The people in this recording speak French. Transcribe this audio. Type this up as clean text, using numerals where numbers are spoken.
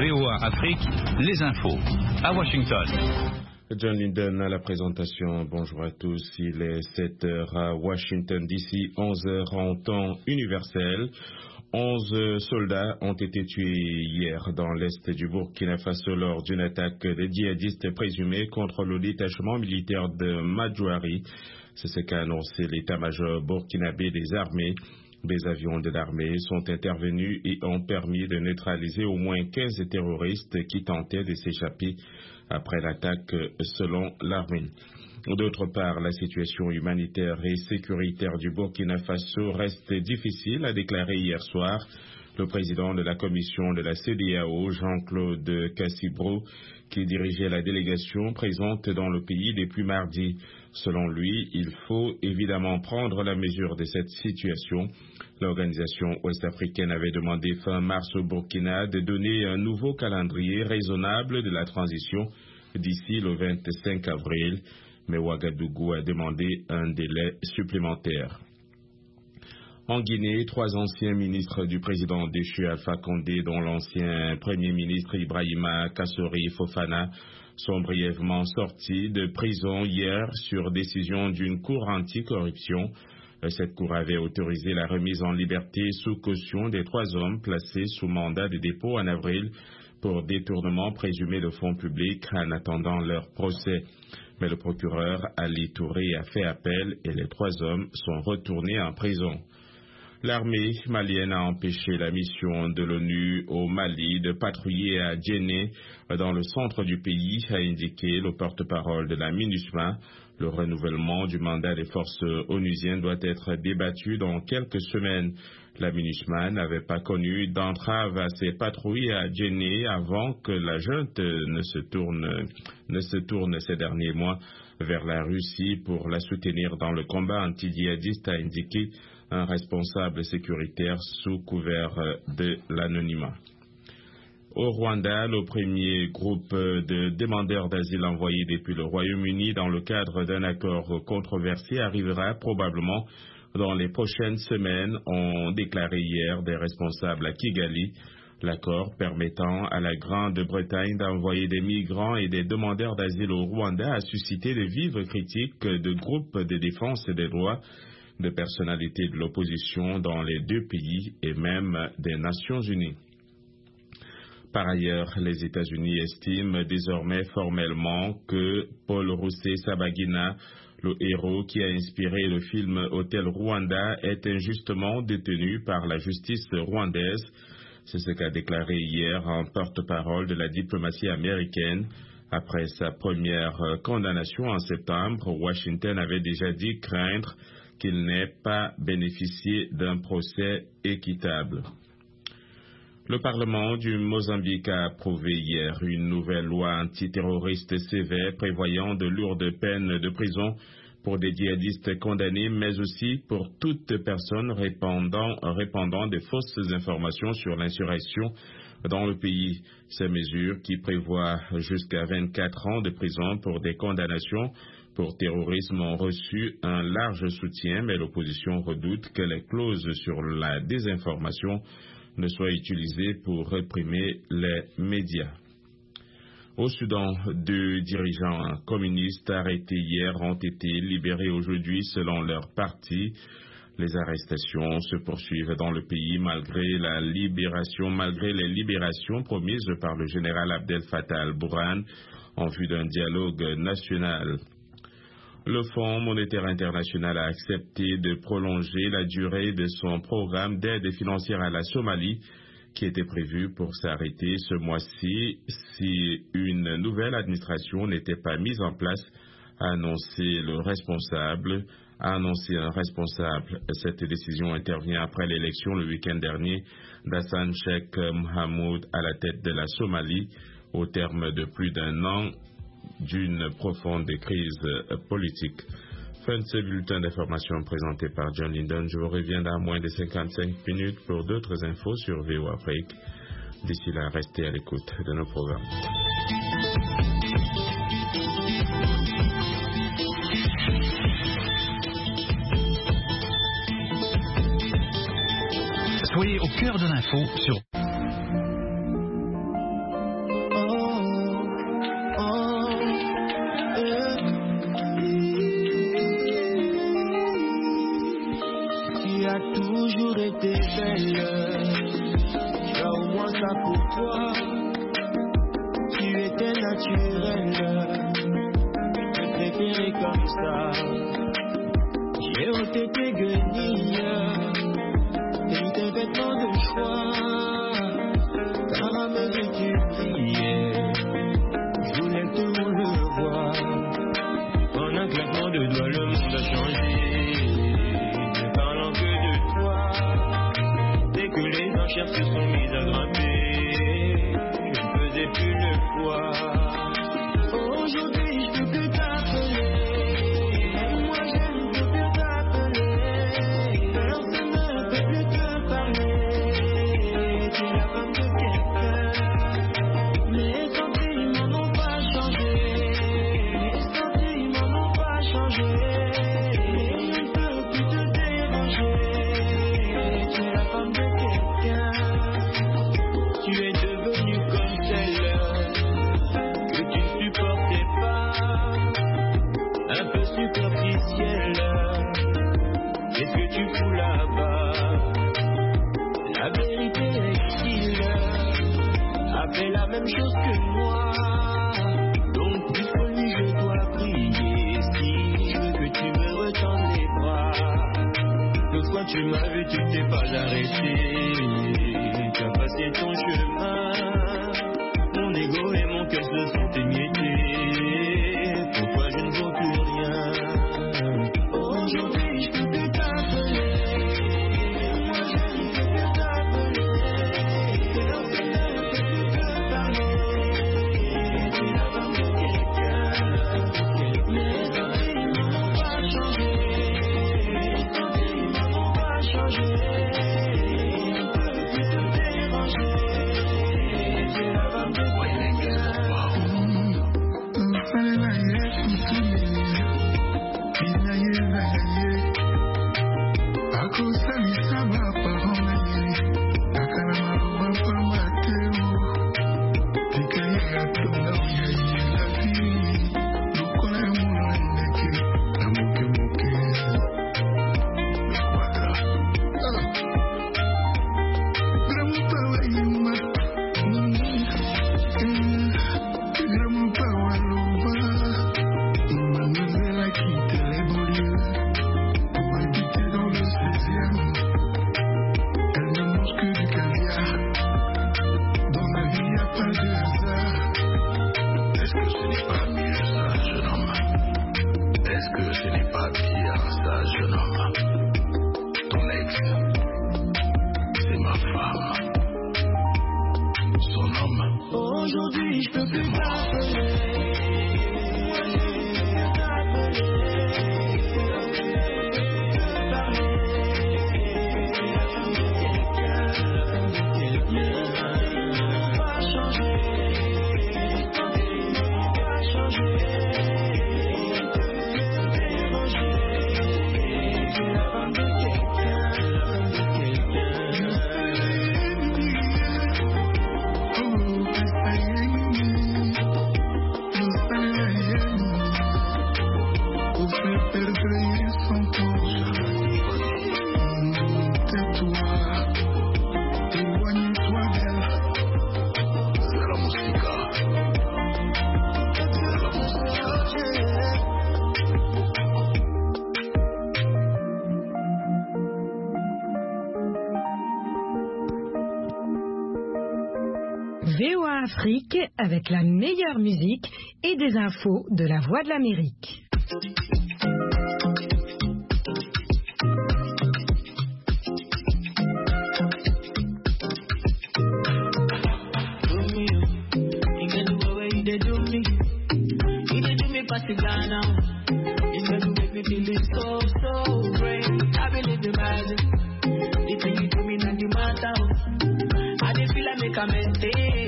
VOA Afrique, les infos. À Washington. John Linden à la présentation. Bonjour à tous. Il est 7h à Washington DC, 11h en temps universel. 11 soldats ont été tués hier dans l'est du Burkina Faso lors d'une attaque des djihadistes présumés contre le détachement militaire de Madjouari. C'est ce qu'a annoncé l'état-major burkinabé des armées. Des avions de l'armée sont intervenus et ont permis de neutraliser au moins 15 terroristes qui tentaient de s'échapper après l'attaque selon l'armée. D'autre part, la situation humanitaire et sécuritaire du Burkina Faso reste difficile, a déclaré hier soir le président de la commission de la CEDEAO, Jean-Claude Cassibro, qui dirigeait la délégation présente dans le pays depuis mardi. Selon lui, il faut évidemment prendre la mesure de cette situation. L'organisation ouest-africaine avait demandé fin mars au Burkina de donner un nouveau calendrier raisonnable de la transition d'ici le 25 avril, mais Ouagadougou a demandé un délai supplémentaire. En Guinée, 3 anciens ministres du président déchu Alpha Condé, dont l'ancien premier ministre Ibrahima Kassori Fofana, sont brièvement sortis de prison hier sur décision d'une cour anticorruption. Cette cour avait autorisé la remise en liberté sous caution des 3 hommes placés sous mandat de dépôt en avril pour détournement présumé de fonds publics en attendant leur procès. Mais le procureur Ali Touré a fait appel et les 3 hommes sont retournés en prison. L'armée malienne a empêché la mission de l'ONU au Mali de patrouiller à Djenné, dans le centre du pays, a indiqué le porte-parole de la MINUSMA. Le renouvellement du mandat des forces onusiennes doit être débattu dans quelques semaines. La MINUSMA n'avait pas connu d'entrave à ses patrouilles à Djenné avant que la junte ne se tourne ces derniers mois vers la Russie pour la soutenir dans le combat anti-djihadiste, a indiqué un responsable sécuritaire sous couvert de l'anonymat. Au Rwanda, le premier groupe de demandeurs d'asile envoyés depuis le Royaume-Uni dans le cadre d'un accord controversé arrivera probablement dans les prochaines semaines, ont déclaré hier des responsables à Kigali. L'accord permettant à la Grande-Bretagne d'envoyer des migrants et des demandeurs d'asile au Rwanda a suscité de vives critiques de groupes de défense des droits, de personnalités de l'opposition dans les 2 pays et même des Nations Unies. Par ailleurs, les États-Unis estiment désormais formellement que Paul Rusesabagina, le héros qui a inspiré le film Hôtel Rwanda, est injustement détenu par la justice rwandaise. C'est ce qu'a déclaré hier un porte-parole de la diplomatie américaine. Après sa première condamnation en septembre, Washington avait déjà dit craindre qu'il n'ait pas bénéficié d'un procès équitable. Le Parlement du Mozambique a approuvé hier une nouvelle loi antiterroriste sévère prévoyant de lourdes peines de prison pour des djihadistes condamnés, mais aussi pour toute personne répandant de fausses informations sur l'insurrection dans le pays. Ces mesures, qui prévoient jusqu'à 24 ans de prison pour des condamnations pour terrorisme, ont reçu un large soutien, mais l'opposition redoute que les clauses sur la désinformation ne soient utilisées pour réprimer les médias. Au Soudan, 2 dirigeants communistes arrêtés hier ont été libérés aujourd'hui selon leur parti. Les arrestations se poursuivent dans le pays malgré les libérations promises par le général Abdel Fattah al-Burhan en vue d'un dialogue national. Le Fonds monétaire international a accepté de prolonger la durée de son programme d'aide financière à la Somalie, qui était prévu pour s'arrêter ce mois-ci si une nouvelle administration n'était pas mise en place, a annoncé un responsable. Cette décision intervient après l'élection le week-end dernier d'Hassan Sheikh Mohamud à la tête de la Somalie, au terme de plus d'1 an d'une profonde crise politique. Fin de ce bulletin d'information présenté par John Linden. Je vous reviens dans moins de 55 minutes pour d'autres infos sur VOA Afrique. D'ici là, restez à l'écoute de nos programmes. Soyez au cœur de l'info sur belle. J'ai au moins ça pour toi. Tu étais naturelle. Je préférais comme ça. J'ai ôté tes guenilles et tes vêtements de choix. Ta rame que tu brillais. Je voulais que tout le monde le voie. En un claquement de doigts, le monde a changé. Ne parlant que de toi. Dès que les enchères se sont mises à grimper, je ne faisais plus le poids. Aujourd'hui, je peux plus t'appeler. Moi, je ne peux plus t'appeler. Personne ne peut plus te parler. Tu es la femme de quelqu'un. Les sentiments n'ont pas changé. Les sentiments n'ont pas changé. Et je ne peux plus te déranger. Tu es la femme de quelqu'un. Tu es devenue comme celle que tu ne supportais pas. Un peu superficielle. Qu'est-ce que tu fous là-bas? La vérité est qu'il a fait la même chose que moi. Donc plus que lui je dois prier. Si je veux que tu me retends les bras. L'autre fois tu m'as vu, tu t'es pas arrêté. Tu as passé ton chemin. Mon ego et mon cœur se sont émiettés. Pour toi je ne vaux plus rien. Aujourd'hui je peux plus t'appeler. Moi je ne peux plus t'appeler. Personne ne peut plus te parler. Tu es la femme de quelqu'un. Les sentiments n'ont pas changé. Les sentiments n'ont pas changé. Je ne peux plus te déranger. Tu es la femme de quelqu'un. Aujourd'hui je peux plus t'appeler. Moi je ne peux plus t'appeler. Les sentiments n'ont pas changé. Les sentiments n'ont pas changé. Je ne peux plus te déranger. Tu es la femme de quelqu'un. VOA Afrique avec la meilleure musique et des infos de la Voix de l'Amérique. I feel like make a maintain.